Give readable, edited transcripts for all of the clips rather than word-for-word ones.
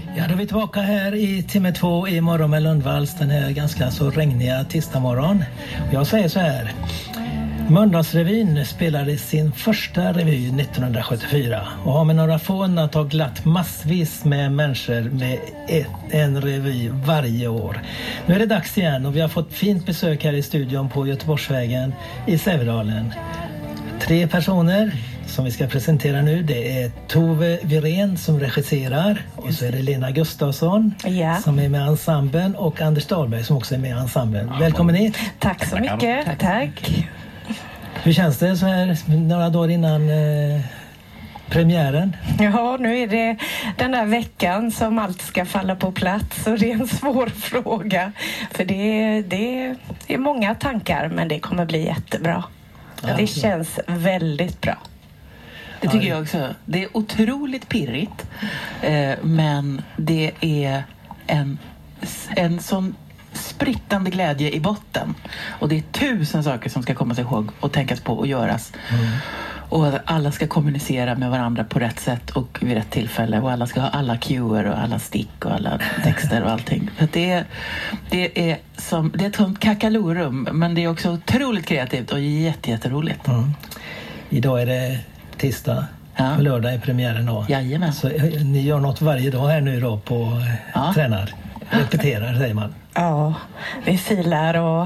Ja, då är vi tillbaka här i timme 2 i morgon med Lundvalls, den här ganska så regniga tisdagmorgon. Jag säger så här: Mölndalsrevyn spelade sin första revy 1974 och har med några få undantag glatt massvis med människor med en revy varje år. Nu är det dags igen och vi har fått fint besök här i studion på Göteborgsvägen i Sävedalen. 3 personer som vi ska presentera nu. Det är Tove Wirén som regisserar, och så är det Lena Gustafsson som är med ensemblen, och Anders Dahlberg som också är med ensemblen. Välkommen hit. Tack så mycket. Tack. Hur känns det så här några dagar innan premiären? Ja, nu är det den där veckan som allt ska falla på plats, och det är en svår fråga. För det är många tankar, men det kommer bli jättebra. Ja, det känns väldigt bra. Det tycker jag också. Det är otroligt pirrigt, men det är en sån sprittande glädje i botten. Och det är 1000 saker som ska komma sig ihåg och tänkas på och göras. Och alla ska kommunicera med varandra på rätt sätt och vid rätt tillfälle. Och alla ska ha alla cuer och alla stick och alla texter och allting. Så det är ett sånt kakalorum, men det är också otroligt kreativt och jätteroligt. Idag är det tisdag. Ja. På lördag är premiären då. Jajamän. Så ni gör något varje dag här nu då på tränar. Repeterar, säger man. Ja, vi filar och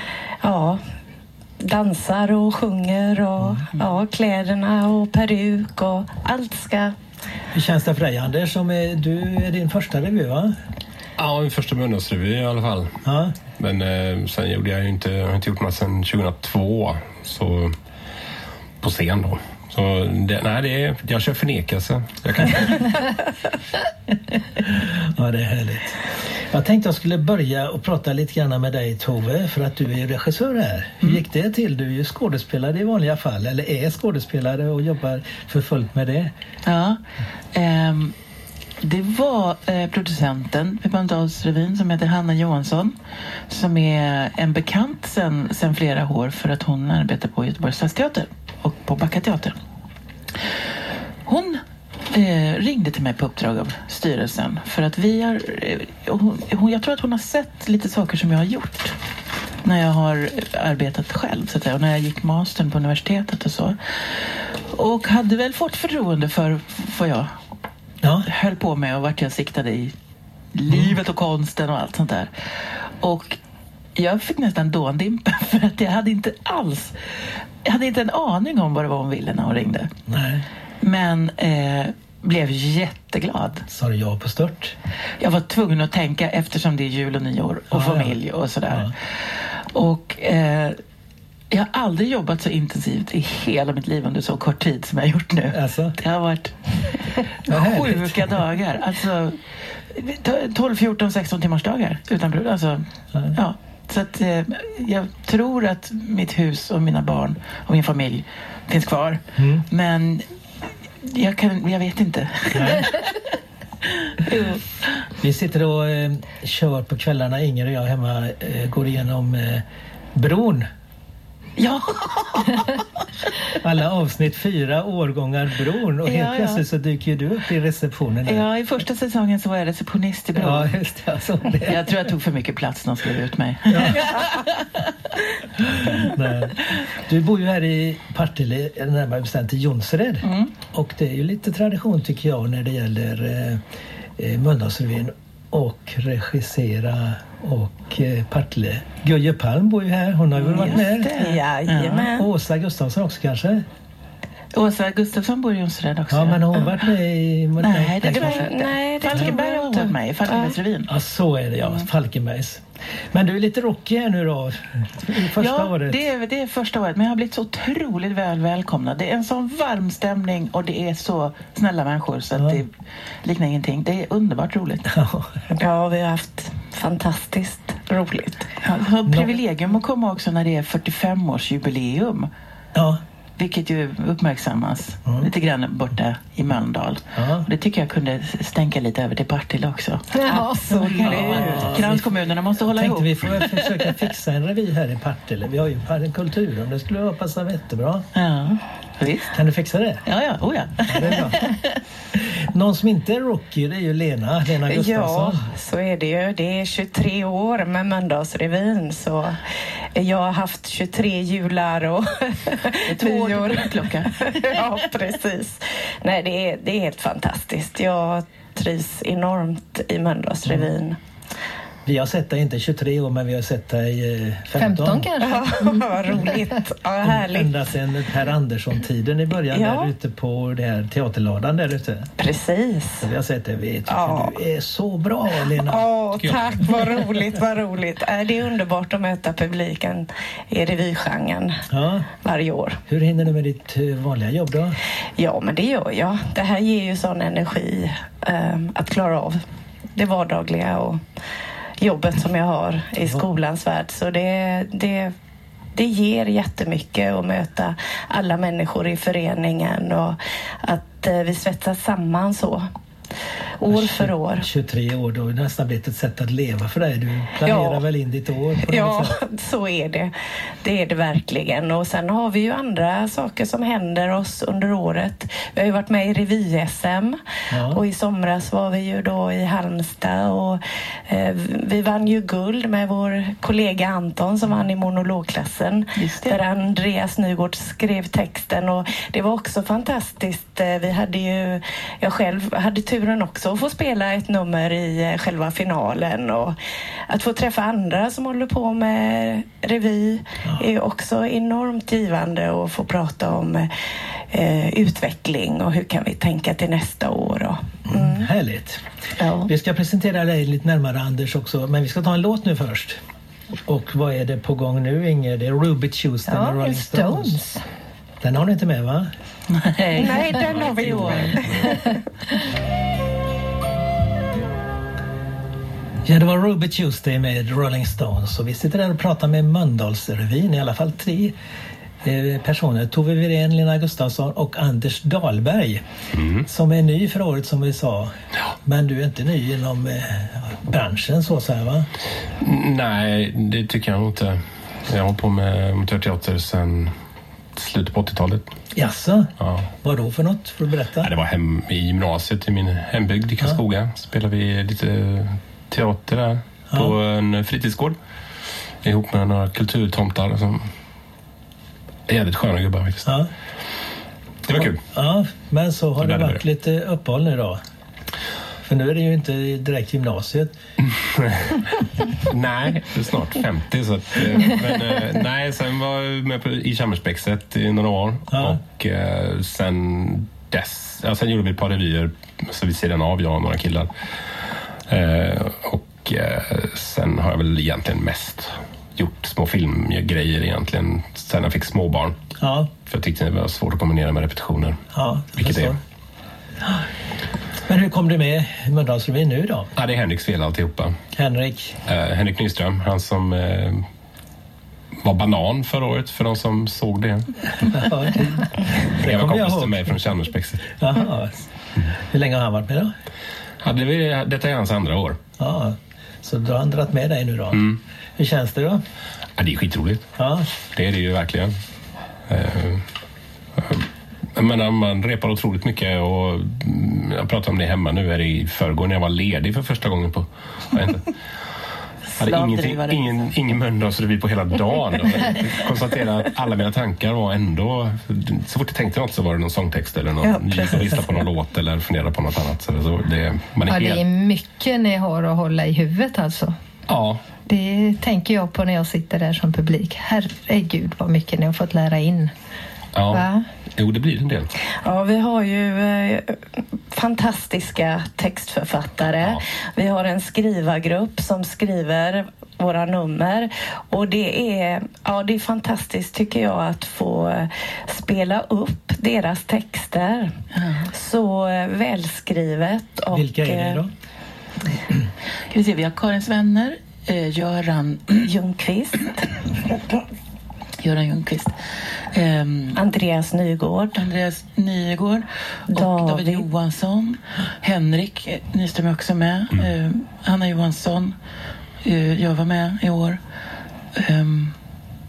dansar och sjunger och kläderna och peruk och allt ska... Hur känns det för dig, Anders? Du är din första revy, va? Ja, min första Mölndalsrevy i alla fall. Ja. Men sen gjorde jag har inte gjort något sedan 2002, så på scen då. Så jag kör förnekelse. Jag kan Ja, det är härligt. Jag tänkte jag skulle börja och prata lite grann med dig, Tove, för att du är regissör här. Hur gick det till? Du är ju skådespelare i vanliga fall, eller är skådespelare och jobbar för fullt med det. Ja, det var producenten vid Mölndalsrevyn som heter Hanna Johansson, som är en bekant sen flera år, för att hon arbetar på Göteborgs stadsteater och på Backateatern. Hon ringde till mig på uppdrag av styrelsen för att jag tror att hon har sett lite saker som jag har gjort när jag har arbetat själv, så att säga, och när jag gick mastern på universitetet och så, och hade väl fått förtroende för vad jag höll på med och vart jag siktade i livet och konsten och allt sånt där. Och jag fick nästan dåndimpa, för att jag hade inte en aning om vad det var hon ville när hon ringde. Nej. Men blev jätteglad. Sa du ja på stört? Jag var tvungen att tänka, eftersom det är jul och nyår och familj och sådär. Ja. Och jag har aldrig jobbat så intensivt i hela mitt liv under så kort tid som jag har gjort nu. Alltså? Det har varit sjuka dagar. Alltså 12, 14, 16 timmars dagar utan problem. Alltså, ja. Så att jag tror att mitt hus och mina barn och min familj finns kvar. Men jag vet inte. Vi sitter och kör på kvällarna, Inger och jag hemma, går igenom bron. Ja. Alla avsnitt 4 årgångar bron, och helt plötsligt så dyker du upp i receptionen där. Ja, i första säsongen så var jag receptionist i bron. Ja, just det. Alltså, jag tror jag tog för mycket plats när de skrev ut mig. Ja. Nej. Du bor ju här i Partille, närmare bestämt i Jonsered. Och det är ju lite tradition, tycker jag, när det gäller Mölndalsrevyn och regissera och Partille. Gulje Palm bor ju här, hon har ju varit med. Jajamän. Åsa Gustafsson också kanske? Åsa Gustafsson bor i Jonsered också. Ja, men hon har varit med i... Nej, Falkenberg har varit med i Falkenbergsrevyn. Ja, så är det, Falkenbergs. Men du är lite rockig här nu då, första året. Det är första året, men jag har blivit så otroligt välkomnad. Det är en sån varm stämning och det är så snälla människor så att det liknar ingenting. Det är underbart roligt. Ja, vi har haft fantastiskt roligt. Jag har privilegium att komma också när det är 45-årsjubileum. Ja. Vilket ju uppmärksammas lite grann borta i Mölndal. Det tycker jag kunde stänka lite över till Partille också. Ja, absolut. Kranskommunerna måste hålla ihop. Vi får försöka fixa en revy här i Partille. Vi har ju en kultur, om det skulle passa jättebra. Ja, visst. Kan du fixa det? Ja. Det är bra. Någon som inte är rookie, det är ju Lena Gustafsson. Ja, så är det ju. Det är 23 år med Mölndalsrevyn, så jag har haft 23 jular och 2 år klocka. Ja, precis. Nej, det är helt fantastiskt. Jag trivs enormt i Mölndalsrevyn. Vi har sett dig inte 23 år, men vi har sett dig 15 kanske. Ja, vad roligt. Ja, härligt. Ända sedan Per Andersson-tiden i början, där ute på det här teaterladan där ute. Precis. Så vi har sett det. Vi tycker du är så bra, Lena. Tack, vad roligt, vad roligt. Det är underbart att möta publiken i revygenren varje år. Hur hinner du med ditt vanliga jobb då? Ja, men det gör jag. Det här ger ju sån energi att klara av det vardagliga och jobbet som jag har i skolans värld. Så det ger jättemycket att möta alla människor i föreningen och att vi svetsas samman så. År för år. 23 år, då är det nästan blivit ett sätt att leva för dig. Du planerar väl in ditt år på något sätt. Så är det. Det är det verkligen. Och sen har vi ju andra saker som händer oss under året. Vi har ju varit med i revy-SM och i somras var vi ju då i Halmstad och vi vann ju guld med vår kollega Anton som vann i monologklassen. Där Andreas Nygård skrev texten och det var också fantastiskt. Vi hade ju, jag själv hade turen också att få spela ett nummer i själva finalen och att få träffa andra som håller på med revy är också enormt givande och få prata om utveckling och hur kan vi tänka till nästa år. Härligt. Ja. Vi ska presentera dig lite närmare, Anders, också, men vi ska ta en låt nu först. Och vad är det på gång nu, Inger? Det är Ruby Tuesday med Rolling Stones. Den har du inte med, va? Nej, den har vi i år. Ja, det var Ruby Tuesday med Rolling Stones och vi sitter där och pratar med Mölndalsrevyn, i alla fall 3 personer. Tove Wirén, Lena Gustafsson och Anders Dahlberg som är ny för året, som vi sa. Men du är inte ny inom branschen så här, va? Nej, det tycker jag inte. Jag har hållit på med amatörteater sedan slutet på 80-talet. Jaså? Ja. Vad då för något? Får du berätta? Ja, det var hem i gymnasiet i min hembygd i Karlskoga. Spelade vi lite teater där på en fritidsgård ihop med några kulturtomtar som är jävligt sköna gubbar faktiskt. Ja. Det var kul. Ja, men så har det varit lite uppehåll nu då. För nu är det ju inte direkt gymnasiet. Nej, det är snart 50 så att, men nej, sen var jag med i Chammersbäckset i några år och sen gjorde vi ett par revyer så vi sidan av, jag och några killar. Och sen har jag väl egentligen mest gjort små filmgrejer egentligen sen jag fick småbarn. Ja. För jag tyckte det var svårt att kombinera med repetitioner. Ja, vilket är. Men hur kom du med i Mölndalsrevyn nu då? Ja, det är Henriks fel alltihopa. Henrik Nyström, han som var banan förra året för de som såg det. Ja, jag var kompis till mig från Chammersbäckset. Jaha. Hur länge har han varit med då? Detta är hans andra år. Ja, så du har han dragit med dig nu då. Hur känns det då? Ja, det är skitroligt. Ja. Det är det ju verkligen. Men man repar otroligt mycket och jag pratar om det hemma nu. Är det i förrgår när jag var ledig för första gången på... Jag hade ingen Mölndalsrevy på hela dagen. Jag konstaterade att alla mina tankar var ändå... Så fort jag tänkte något så var det någon sångtext eller någon lyssna på någon låt eller fundera på något annat. Så det är mycket ni har att hålla i huvudet alltså. Ja. Det tänker jag på när jag sitter där som publik. Herregud vad mycket ni har fått lära in. Ja, va? Jo, det blir en del. Ja, vi har ju fantastiska textförfattare. Ja. Vi har en skrivargrupp som skriver våra nummer. Och det är fantastiskt tycker jag att få spela upp deras texter. Så välskrivet. Och, vilka är det då? Vi har Karins vänner, Göran Ljungqvist. Andreas Nygård, och David Johansson, Henrik Nyström är också med, Anna Johansson, jag var med i år,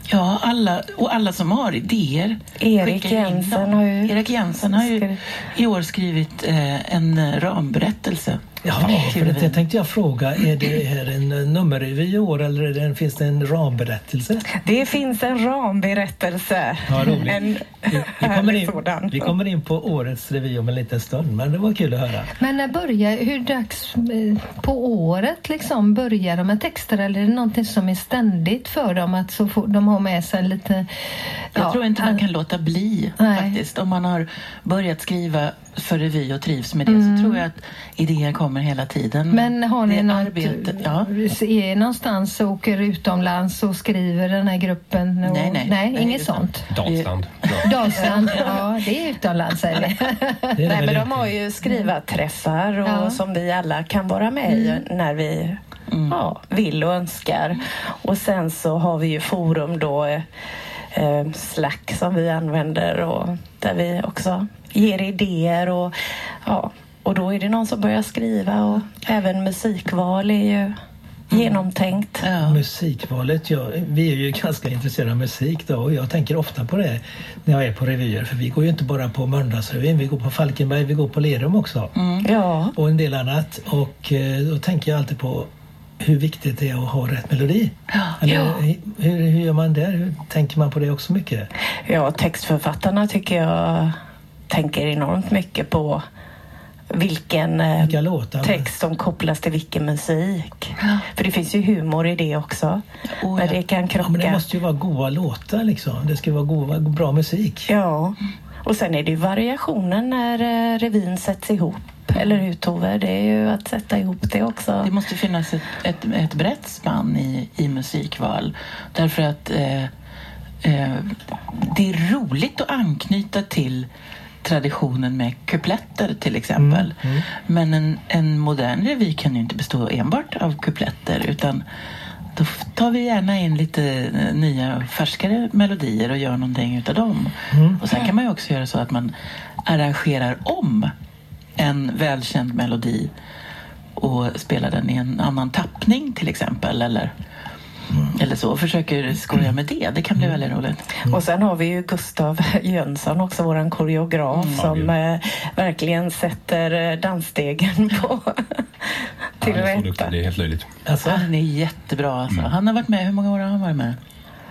Ja, alla som har idéer. Erik Jensen har ju i år skrivit en ramberättelse. Ja, för det tänkte jag fråga. Är det här en nummerrevy i år eller finns det en ramberättelse? Det finns en ramberättelse. Ja, roligt. Vi kommer in på årets revy om en liten stund, men det var kul att höra. Men hur dags på året liksom börjar de med texter, eller är det någonting som är ständigt för dem att så får de har med sig lite... Jag tror inte man kan låta bli faktiskt. Om man har börjat skriva för revy och trivs med det så tror jag att idéer kommer hela tiden. Men har ni är någonstans och åker utomlands och skriver den här gruppen? Nej, inget sånt. Dalsland, ja, det är utomlands säger vi. Nej, men de har ju skrivarträffar och som vi alla kan vara med i när vi vill och önskar. Och sen så har vi ju forum då, Slack som vi använder och där vi också ger idéer och då är det någon som börjar skriva och även musikval är ju genomtänkt. Ja. Musikvalet, vi är ju ganska intresserade av musik då och jag tänker ofta på det när jag är på revyer, för vi går ju inte bara på Mölndalsrevyn, vi går på Falkenberg, vi går på Lerum också. Ja. Och en del annat, och då tänker jag alltid på hur viktigt det är att ha rätt melodi. Hur gör man där? Hur tänker man på det också mycket? Ja, textförfattarna tycker jag tänker enormt mycket på vilken text som kopplas till vilken musik. För det finns ju humor i det också. Men det kan krocka. Men det måste ju vara goda låtar liksom. Det ska vara bra musik. Ja. Och sen är det ju variationen när revyn sätts ihop. Eller hur, Tove? Det är ju att sätta ihop det också. Det måste finnas ett brett spann i musikval. Därför att det är roligt att anknyta till traditionen med kupletter till exempel. Men en modern revy kan ju inte bestå enbart av kupletter, utan då tar vi gärna in lite nya färskare melodier och gör någonting utav dem. Och sen kan man ju också göra så att man arrangerar om en välkänd melodi och spelar den i en annan tappning till exempel, eller så, och försöker skoja med det. Det kan bli väldigt roligt. Och sen har vi ju Gustav Jönsson också, våran koreograf som verkligen sätter dansstegen på till rätta. Det är helt löjligt. Alltså, han är jättebra alltså. Han har varit med, hur många år har han varit med?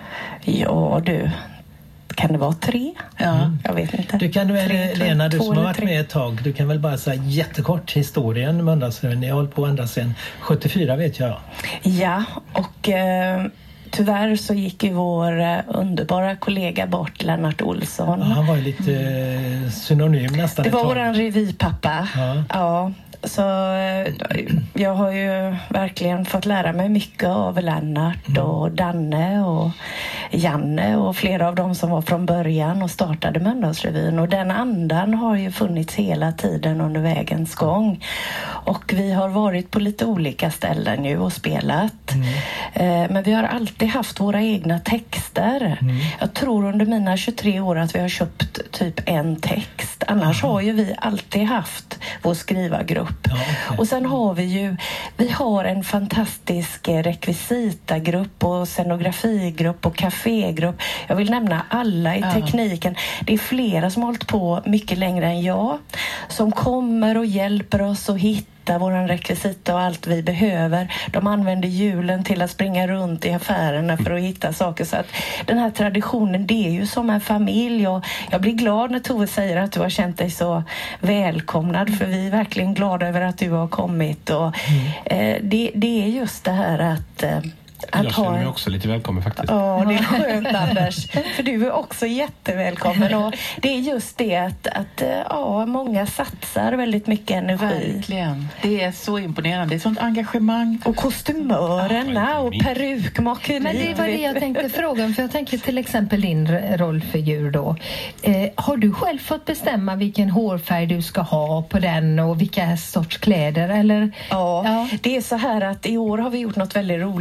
Ja du, kan det vara 3? Ja. Jag vet inte. Du kan väl, Lena, du som har varit med ett tag, du kan väl bara säga jättekort historien Mölndalsrevyn. Ni har hållit på ända sedan 74 vet jag. Ja, och tyvärr så gick ju vår underbara kollega bort, Lennart Olsson. Ja, han var ju lite synonym nästan. Det var våran revypappa. Ja. Så jag har ju verkligen fått lära mig mycket av Lennart och Danne och Janne och flera av dem som var från början och startade Mölndalsrevyn. Och den andan har ju funnits hela tiden under vägens gång. Och vi har varit på lite olika ställen nu och spelat. Men vi har alltid haft våra egna texter. Jag tror under mina 23 år att vi har köpt typ en text. Annars har ju vi alltid haft vår skrivargrupp. Och sen har vi har en fantastisk rekvisitagrupp och scenografigrupp och kafégrupp. Jag vill nämna alla i tekniken. Det är flera som har hållit på mycket längre än jag, som kommer och hjälper oss att hitta våran rekvisita och allt vi behöver. De använder julen till att springa runt i affärerna för att hitta saker. Så att den här traditionen, det är ju som en familj. Och jag blir glad när Tove säger att du har känt dig så välkomnad. För vi är verkligen glada över att du har kommit. Och det är just det här att jag känner mig också lite välkommen faktiskt. Ja, det är skönt Anders. För du är också jättevälkommen. Och det är just det att många satsar väldigt mycket energi. Verkligen. Det är så imponerande. Det är sånt engagemang. Och kostymörerna och perukmakeri. Men det var det jag tänkte fråga. För jag tänker till exempel din rollfigur då. Har du själv fått bestämma vilken hårfärg du ska ha på den och vilka sorts kläder? Eller? Ja, det är så här att i år har vi gjort något väldigt roligt. Att vi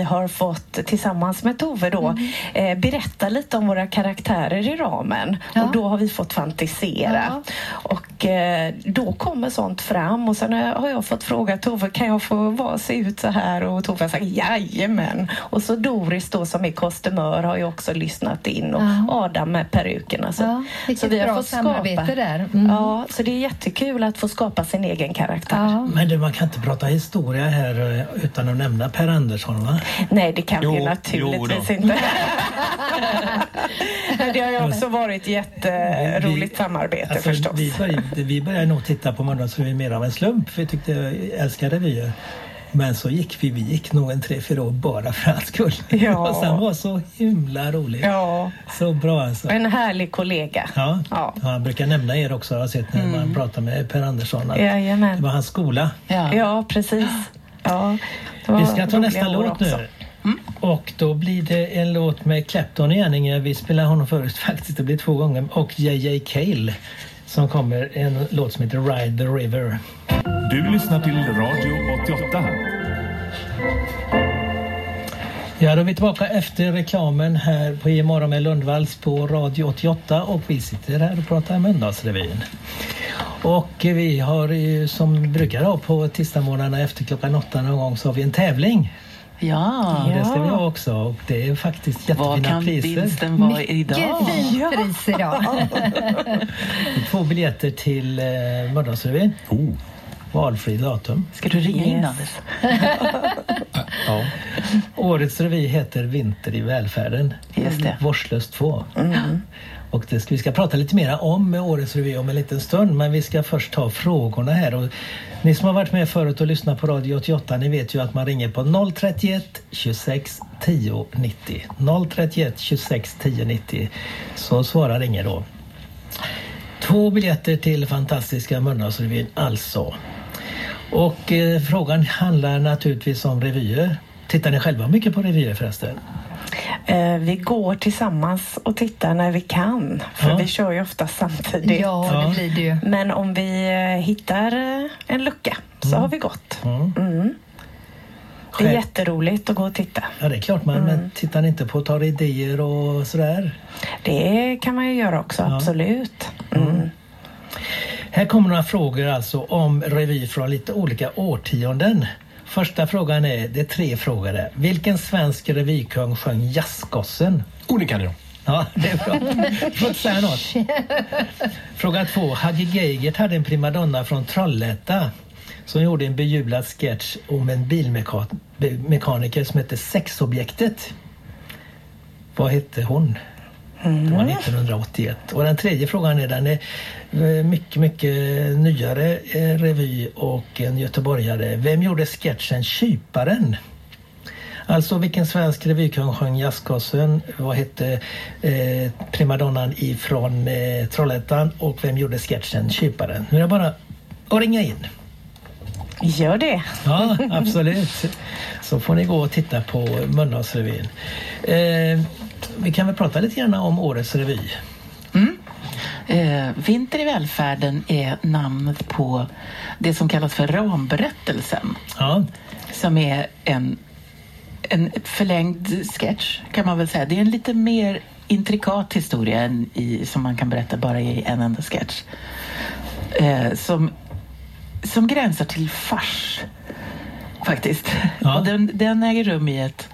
har fått tillsammans med Tove då berätta lite om våra karaktärer i ramen. Och då har vi fått fantisera. Och då kommer sånt fram och sen har jag fått fråga Tove, kan jag få se ut så här? Och Tove har sagt jajamän. Och så Doris då som är kostymör har ju också lyssnat in och Adam med perukerna. Så vi har fått samarbete där. Ja, så det är jättekul att få skapa sin egen karaktär. Men man kan inte prata historia här utan att nämna Per Andersson, va? Nej, det kan vi naturligtvis inte. Det har ju också varit jätteroligt samarbete förstås. Vi började nog titta på Mölndalsrevyn mer av en slump, för vi tyckte jag älskade revyer. Men så gick vi gick nog en 3-4 år bara för att skull. Ja. Och sen var så himla roligt. Ja. Så bra alltså. En härlig kollega. Ja. Han brukar nämna er också, jag har sett när man pratar med Per Andersson. Att det var hans skola. Ja, precis. Ja, vi ska ta nästa låt nu. Och då blir det en låt med Clapton i Gärninge. Vi spelade honom förut faktiskt, det blir 2 gånger. Och J.J. Cale som kommer, en låt som heter Ride the River. Du lyssnar till Radio 88. Ja, då är vi tillbaka efter reklamen här på Imorgon med Lundvalls på Radio 88 och vi sitter här och pratar Mölndalsrevyn. Och vi har ju som brukar ha på tisdagsmorgnarna efter klockan 8 någon gång så har vi en tävling. Ja. Det ska vi ha också och det är faktiskt jättefina priser. Vad kan vinsten vara idag? Mycket fint pris idag. 2 biljetter till Mölndalsrevyn. Valfri datum. Ska du ringa in, Anders? Ja. Årets revy heter Vinter i välfärden. Just det. Vårdslöst 2. Och vi ska prata lite mer om årets revy om en liten stund. Men vi ska först ta frågorna här. Och ni som har varit med förut och lyssnat på Radio 88, ni vet ju att man ringer på 031 26 10 90. 031 26 10 90. Så svarar ringer då. 2 biljetter till fantastiska Mölndalsrevyn alltså. Och frågan handlar naturligtvis om revyer. Tittar ni själva mycket på revyer förresten? Vi går tillsammans och tittar när vi kan. För vi kör ju ofta samtidigt. Ja, det blir det ju. Men om vi hittar en lucka så har vi gått. Det är jätteroligt att gå och titta. Ja, det är klart. Men tittar ni inte på att ta idéer och sådär? Det kan man ju göra också, absolut. Här kommer några frågor alltså om revy från lite olika årtionden. Första frågan är, det är 3 frågor där. Vilken svensk revykung sjöng Jazzgossen? Det kan jag. Ja, det är bra. Får inte säga något. Fråga 2. Hagge Geigert hade en primadonna från Trollhätta som gjorde en bejublad sketch om en bilmekaniker som hette Sexobjektet. Vad hette hon? Det var 1981. Och den tredje frågan är, den är mycket nyare revy och en göteborgare. Vem gjorde sketchen Kyparen? Alltså vilken svensk revykung sjöng Jazzgossen? Vad hette primadonnan ifrån Trollhättan? Och vem gjorde sketchen Kyparen? Nu är det bara att ringa in. Gör det. Ja, absolut. Så får ni gå och titta på Mölndalsrevyn. Vi kan väl prata lite grann om årets revy. Vinter i välfärden är namnet på det som kallas för ramberättelsen. Ja. Som är en förlängd sketch kan man väl säga. Det är en lite mer intrikat historia än som man kan berätta bara i en enda sketch. Som gränsar till fars faktiskt. Ja. Och den äger rum i ett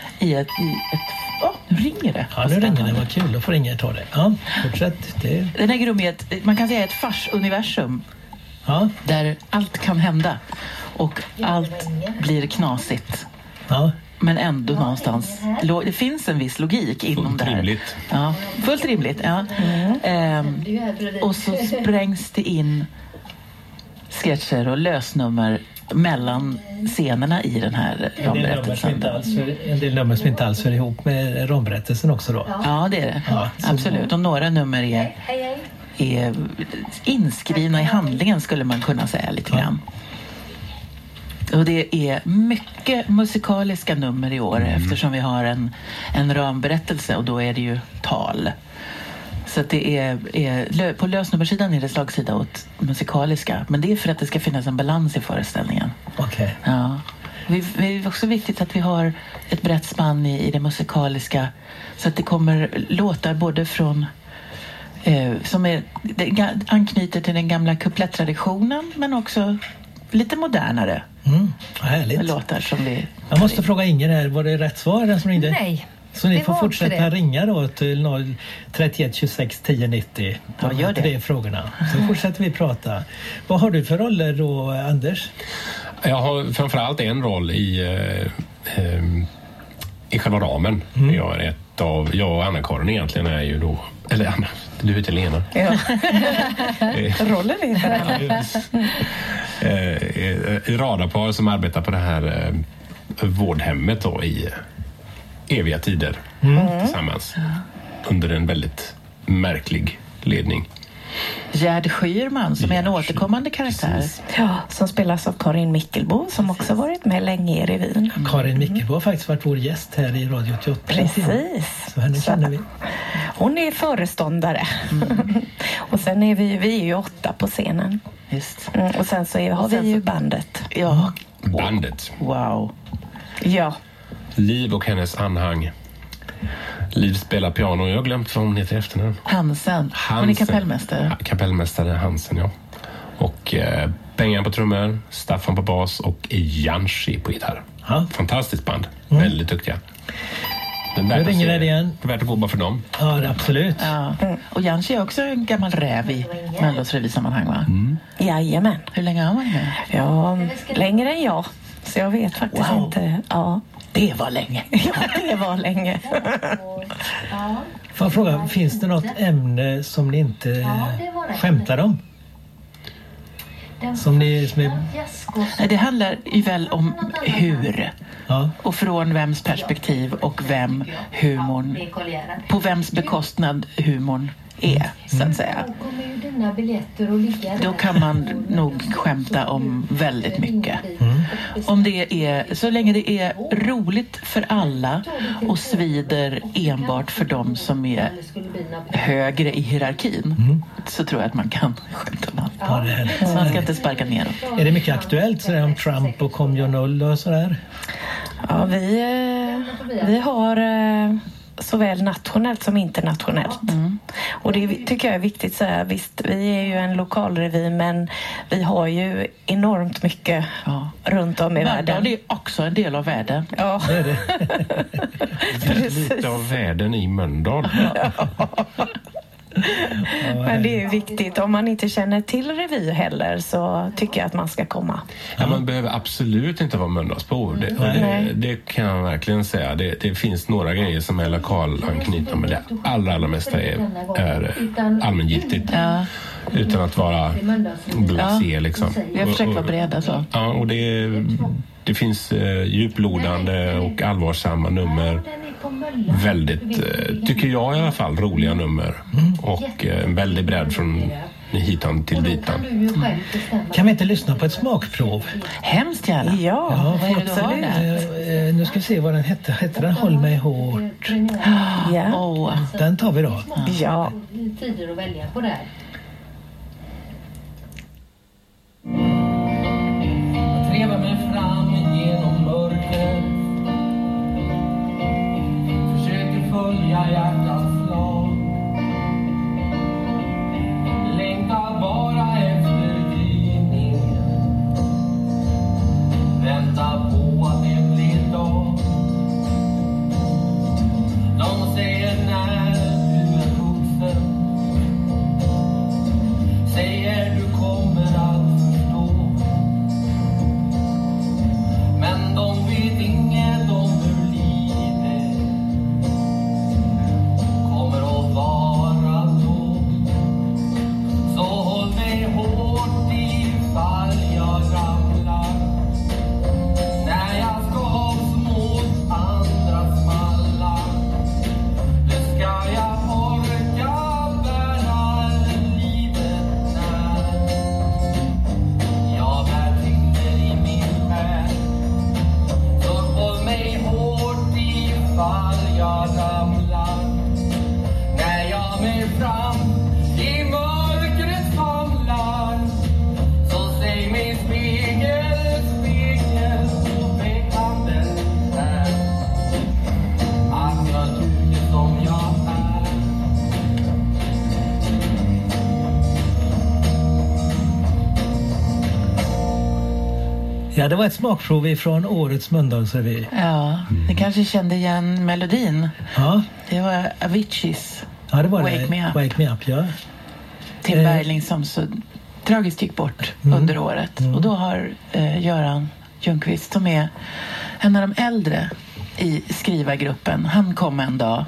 nu ringer det. Ja, nu ringer det. Vad kul. Då får ringa ta det. Ja, fortsätt. Den äger rum i man kan säga ett farsuniversum. Ja. Där allt kan hända. Och allt blir knasigt. Ja. Men ändå någonstans. Det finns en viss logik inom det här. Rimligt. Ja, fullt rimligt. Ja. Och så sprängs det in sketcher och lösnummer mellan scenerna i den här ramberättelsen. En del nummer som inte alls hör ihop med ramberättelsen också då. Ja, det är det. Ja, absolut. Och några nummer är inskrivna i handlingen skulle man kunna säga lite grann. Och det är mycket musikaliska nummer i år eftersom vi har en ramberättelse och då är det ju tal. Så att det är på lösnummersidan är det slagsida åt musikaliska. Men det är för att det ska finnas en balans i föreställningen. Okej. Ja. Det är också viktigt att vi har ett brett spann i det musikaliska, så att det kommer låtar både från som anknyter till den gamla kupletttraditionen, men också lite modernare. Härligt. Låtar som vi... Jag måste fråga Inger här, var det rätt svar den som ringde? Nej. Så ni får fortsätta ringa då till 031 26 10 90. Ja, gör det. 3 frågorna. Så fortsätter vi prata. Vad har du för roller då, Anders? Jag har framförallt en roll i själva ramen. Jag och Anna-Karin egentligen är ju då... Eller Anna, du heter Lena. Ja. Rollen är radarpar som arbetar på det här vårdhemmet då i eviga tider tillsammans. Under en väldigt märklig ledning. Gerd Schyrman som är en återkommande karaktär. Ja, som spelas av Karin Mickelbo som också varit med länge i revyn. Karin Mickelbo har faktiskt varit vår gäst här i Radio 88. Precis. Så henne känner vi. Hon är föreståndare. Och sen är vi är ju 8 på scenen. Just. Och sen så har vi ju bandet. Ja. Bandet. Wow. Ja. Liv och hennes anhang. Liv spelar piano. Jag har glömt vad hon heter efternamn. Hansen. Hon är kapellmästare. Ja, kapellmästare Hansen, ja. Och Bengan på trummor, Staffan på bas och Janshi på gitarr. Fantastiskt band. Väldigt duktiga. Nu ringer det igen. Det är värt att gå bara för dem. Ja, det absolut. Ja. Och Janshi är också en gammal räv i Melodosrevysammanhang, va? Jajamän. Hur länge har man med? Ja, längre än jag. Så jag vet faktiskt inte. Ja. Det var länge. Ja, det var länge. Får jag fråga, finns det något ämne som ni inte skämtar om? Som är... Det handlar ju väl om hur. Ja. Och från vems perspektiv och vem humorn, på vems bekostnad humorn är, så att säga. Då kan man nog skämta om väldigt mycket. Om det är, så länge det är roligt för alla och svider enbart för dem som är högre i hierarkin, så tror jag att man kan skämta om allt. Ja, det är man ska inte sparka ner dem. Är det mycket aktuellt sådär om Trump och Kom Jong-Il och sådär? Ja, vi har såväl nationellt som internationellt. Och det tycker jag är viktigt så här. Visst, vi är ju en lokalrevy, men vi har ju enormt mycket runt om i världen. Det är också en del av världen. Ja, det är det. precis. Lite av världen i Mölndal. Men det är viktigt. Om man inte känner till revy heller så tycker jag att man ska komma. Ja, man behöver absolut inte vara Mölndalsbo. Det kan jag verkligen säga. Det finns några grejer som är lokalanknutna, men det allra mesta är allmängiltigt. Ja. Utan att vara blasé liksom. Vi har försökt vara breda så. Ja, och det finns djuplodande och allvarsamma nummer. Väldigt, tycker jag i alla fall, roliga nummer. Och en väldig bredd från hitan till ditan. Kan vi inte lyssna på ett smakprov? Hemskt gärna. Ja, vad är det du har där? Nu ska vi se vad den hette. Hette den Håll mig hårt? Ja. Den tar vi då. Ja. Tider att välja på där. Jag trevar mig fram genom mörkret, försöker följa hjärtats slag, längtar bara efter gryningen, väntar på att det blir dag. De säger när du är vuxen, säger du kommer att förstå, men de vet inget om hur livet kommer att vara då. Så håll mig hårt ifall jag ramlar, när jag ska avs mot andras mallar. Ja, det var ett smakprov ifrån årets Mölndalsrevy. Ja, ni kanske kände igen melodin. Ja. Det var Aviciis. Ja, det var Wake Me Up. Wake Me Up, ja. Tim Bergling som så tragiskt gick bort under året. Och då har Göran Ljungqvist, som är en av de äldre i skrivargruppen, han kom en dag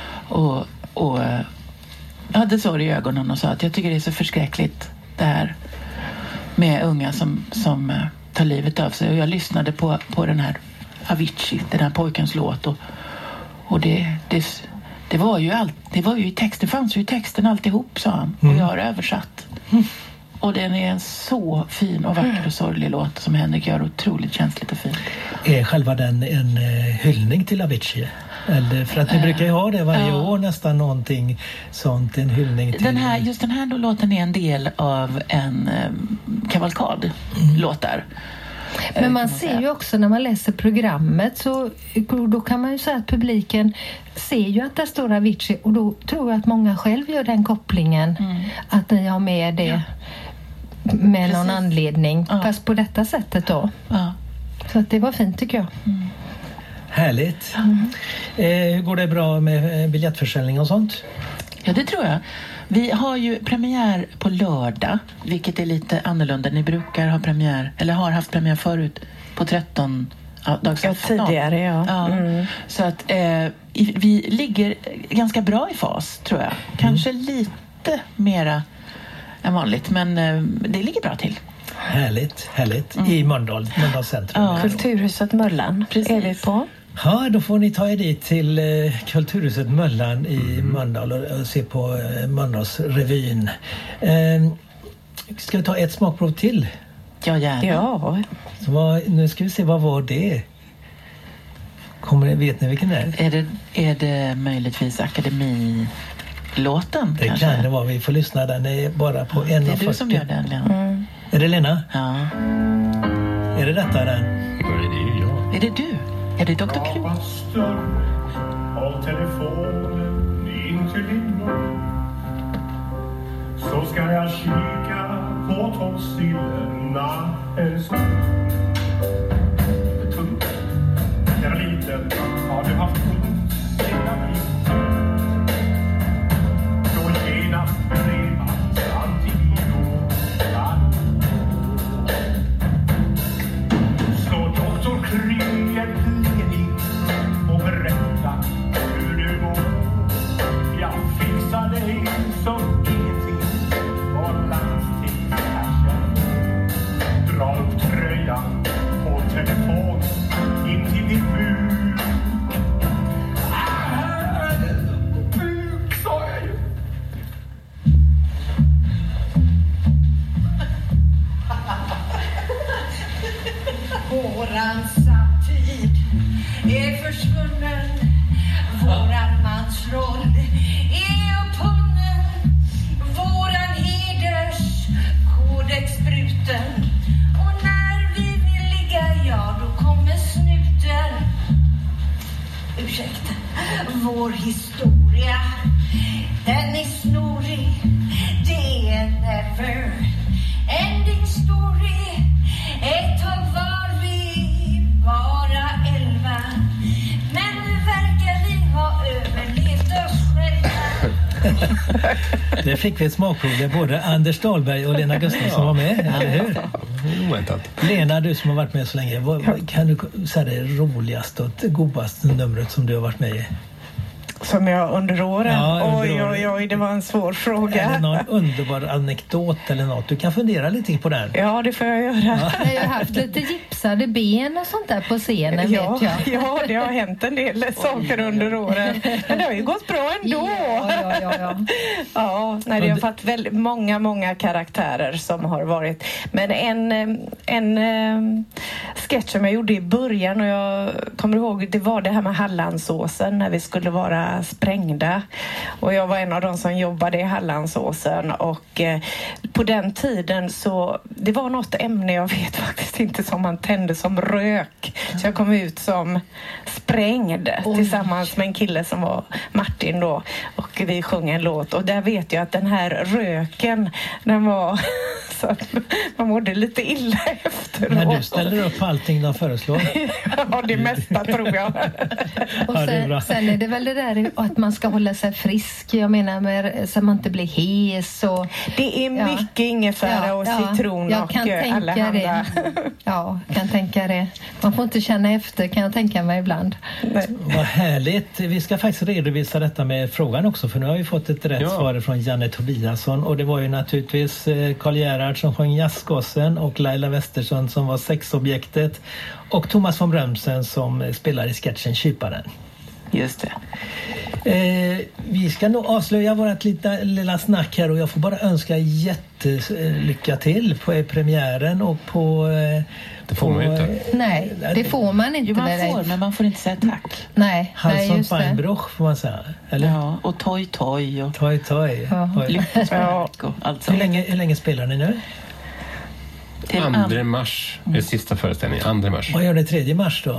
och hade sorg i ögonen och sa att jag tycker det är så förskräckligt det här med unga som tar livet av sig. Och jag lyssnade på den här Avicii, den här pojkens låt, och det var ju i text, det fanns ju i texten alltihop, sa han. Och jag har översatt. Och den är en så fin och vacker och sorglig låt som Henrik gör otroligt känsligt och fint. Är själva den en hyllning till Avicii? Eller, för att ni brukar ju ha det varje år nästan någonting sånt, en hyllning till... Just den här låten är en del av en kavalkad låtar. Men man ser ju också när man läser programmet, så då kan man ju säga att publiken ser ju att det står Avicii, och då tror jag att många själv gör den kopplingen att ni har med det med någon anledning, fast på detta sättet då. Så att det var fint, tycker jag. Härligt. Hur går det bra med biljettförsäljning och sånt? Ja, det tror jag. Vi har ju premiär på lördag, vilket är lite annorlunda. Ni brukar ha premiär, eller har haft premiär förut, på 13 dagsafton. Ja, tidigare, ja. Så att vi ligger ganska bra i fas, tror jag. Kanske lite mera än vanligt, men det ligger bra till. Härligt. I Mölndals centrum. Ja. Kulturhuset Möllan. Precis. Är vi på? Ja, då får ni ta er dit till Kulturhuset Möllan i Mölndal och se på Mölndalsrevyn. Ska vi ta ett smakprov till? Ja, gärna. Ja. Nu ska vi se, vad var det? Vet ni vilken det är? Är det möjligtvis Akademilåten? Det kanske? Kan det vara. Vi får lyssna. Den är bara på 1:40. Det är du som gör den, Lena. Är det Lena? Ja. Är det detta den? Nej, det är ju jag. Är det du? Är det Dr. Krug? Av telefonen in till din mun, så ska jag kika på tonsillerna en stund. Tungt, jag är liten, har du haft ont hela livet? Då genast bredband antibiotika. Så doktor Krug är ledig och berätta hur det går. Jag fixar dig som ingenting och landstingskassan. Dra upp tröjan på telefon in till din buk. Buk, sa jag ju. Våran samtid är försvunnen. Våran mansroll är upphunnen. Våran hederskodex bruten. Och när vi vill ligga, ja då kommer snuten. Ursäkta. Vår historia, den är snorig. Det är never ending story. Ett tag var vi bara 11, men nu verkar vi ha överlevt oss själva. Det fick vi ett smakprov där både Anders Dahlberg och Lena Gustafsson var med, eller hur? Oväntat. Lena, du som har varit med så länge, kan du säga det roligaste och godaste numret som du har varit med i? Som jag under åren? Ja, Oj, det var en svår fråga. Är det någon underbar anekdot eller något? Du kan fundera lite på den. Ja, det får jag göra. Ja. Jag har haft lite gipsade ben och sånt där på scenen, vet jag. Ja, det har hänt en del saker under åren. Men det har ju gått bra ändå. Ja, nej, det har varit väldigt många karaktärer som har varit. Men en sketch som jag gjorde i början, och jag kommer ihåg, det var det här med Hallandsåsen när vi skulle vara sprängda. Och jag var en av de som jobbade i Hallandsåsen, och på den tiden så det var något ämne, jag vet faktiskt inte, som man tände som rök. Så jag kom ut som sprängd tillsammans med en kille som var Martin då, och vi sjöng en låt, och där vet jag att den här röken, den var Så att man mådde lite illa efteråt. Men du ställer upp allting de föreslår? Ja, det mesta tror jag. Och sen är det väl det där att man ska hålla sig frisk. Jag menar så man inte blir hes. Och, det är mycket ingefära och citron jag och kan alla tänka det. andra. Ja, kan tänka det. Man får inte känna efter, kan jag tänka mig ibland. Nej. Vad härligt. Vi ska faktiskt redovisa detta med frågan också, för nu har vi fått ett rätt svar från Janne Tobiasson, och det var ju naturligtvis Karl Gerhard som sjöng Jazzgossen och Laila Westersson som var sexobjektet och Thomas von Brömsen som spelar i sketchen Kyparen. Just det. Vi ska nog avslöja vårt lilla snack här, och jag får bara önska jättelycka till på premiären och på... Det får man ju inte. Nej, det får man inte. Jo, man får, men man får inte säga tack. Nej, Hanson just det. Feinbruch får man säga. Eller? Ja, och Toy Toy. Och Toy Toy. Lyckospark och allt sånt. Hur länge spelar ni nu? 2 mars är sista föreställningen. 2 mars. Vad gör ni 3 mars då?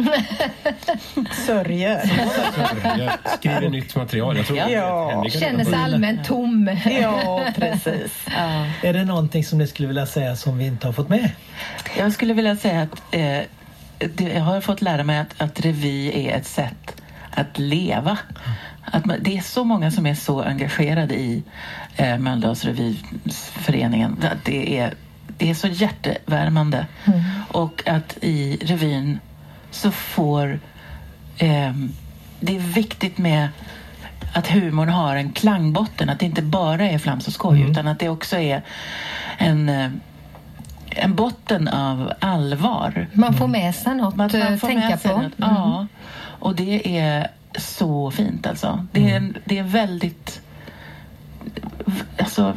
Sörjer. Jag skriver nytt material. Jag tror Känner sig allmänt tom. Ja, precis. Ja. Är det någonting som ni skulle vilja säga som vi inte har fått med? Jag skulle vilja säga att jag har fått lära mig att revy är ett sätt att leva. Att det är så många som är så engagerade i Mölndals revyföreningen. Det är så hjärtevärmande. Och att i revyn så får det är viktigt med att humorn har en klangbotten, att det inte bara är flams och skoj utan att det också är en botten av allvar. Man får med sig något att tänka på. Ja, och det är så fint alltså. Det är väldigt alltså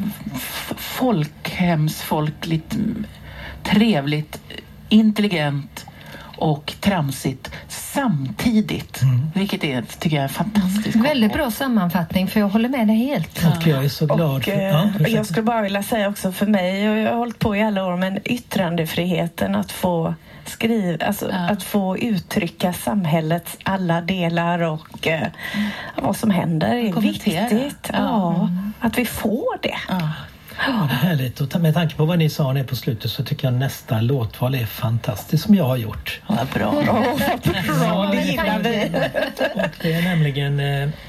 folkligt trevligt, intelligent och tramsigt samtidigt. Vilket tycker jag är fantastiskt. Väldigt bra sammanfattning, för jag håller med dig helt. Och jag är så glad. Jag skulle bara vilja säga också för mig, och jag har hållit på i alla år, men yttrandefriheten att få skriva, alltså att få uttrycka samhällets alla delar och vad som händer är viktigt. Att vi får det. Ja, det är härligt. Och med tanke på vad ni sa ner på slutet så tycker jag nästa låtval är fantastiskt som jag har gjort. Ja, bra. Det gillar vi. Och det är nämligen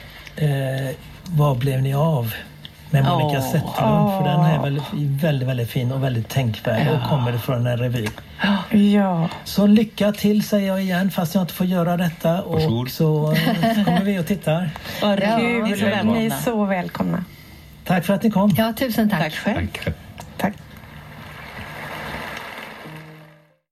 Vad blev ni av? Med Monica Zetterlund. För den är väldigt, väldigt fin och väldigt tänkvärd och kommer ifrån en revy. Ja. Så lycka till säger jag igen, fast jag inte får göra detta. Och så kommer vi och tittar. Ni är så välkomna. Tack för att ni kom. Ja, tusen tack. Tack själv. Tack.